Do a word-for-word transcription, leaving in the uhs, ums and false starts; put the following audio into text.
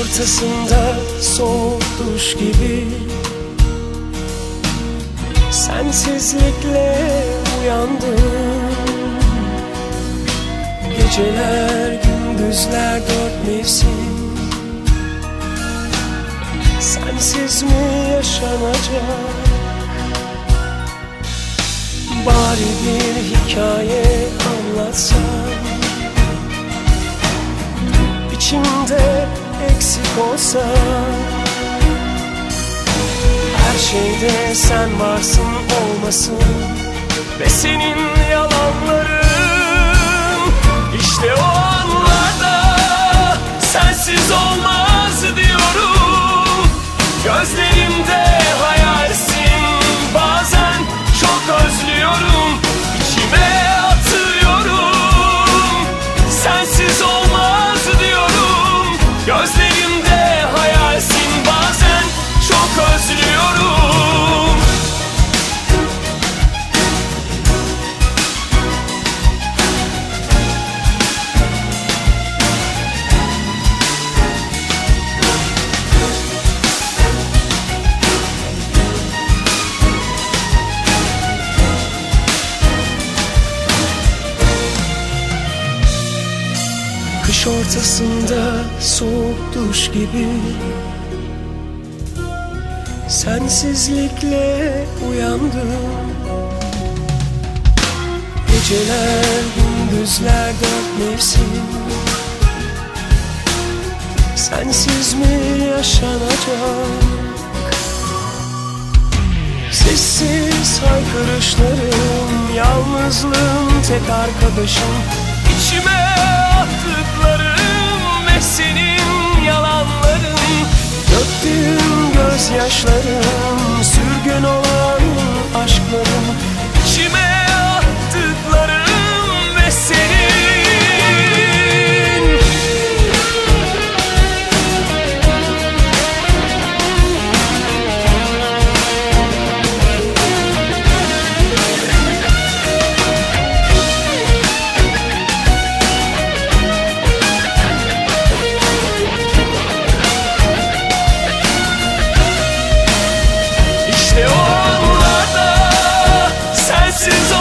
ortasında soğuk duş gibi sensizlikle uyandım. Geceler gündüzler dört mevsim, sensiz mi yaşanacak? Bari bir hikaye anlatsan, İçimde eksik olsa, her şeyde sen varsın olmasın ve senin yalanların. İşte o anlarda sensiz olmaz diyorum. Gözlerimde hayalsin, bazen çok özlüyorum, içime atıyorum. Sensiz olmaz diyorum. Gözlerimde hayalsin, bazen çok özlüyorum. Kış ortasında soğuk duş gibi sensizlikle uyandım. Geceler gündüzler dört mevsim, sensiz mi yaşanacak? Sessiz haykırışlarım, yalnızlığım tek arkadaşım. İçime attıklarım ve senin yalanların. Döktüğüm gözyaşlarım, sürgün olan aşklarım. İçime attıklarım ve senin. İşte o anlarda sensiz